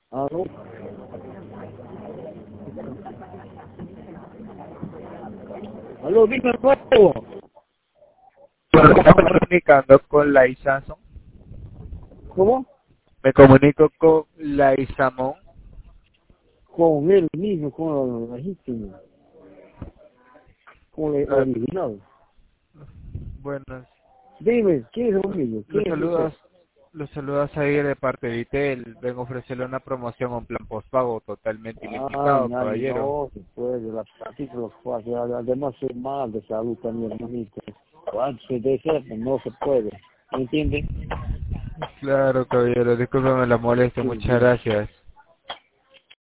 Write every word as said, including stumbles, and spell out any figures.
¿Aló? ¿Aló? Dime nuevo. Bueno, estamos comunicando con la Isamón. ¿Cómo? Me comunico con la Isamón. Con él mismo, con el legítimo, con el Uh, original. buenas. Dime, ¿quién es el mismo? Los ¿Quién es usted? saludas, los saludas ahí de parte de Itel. Vengo a ofrecerle una promoción a un plan postpago totalmente Ay, ilimitado, ay, caballero. no se puede, la práctica lo fácil, además soy mal de salud también, hermanito. Antes de eso, no se puede, ¿me entiende? Claro, caballero. Discúlpeme la molestia. Sí, Muchas bien. gracias.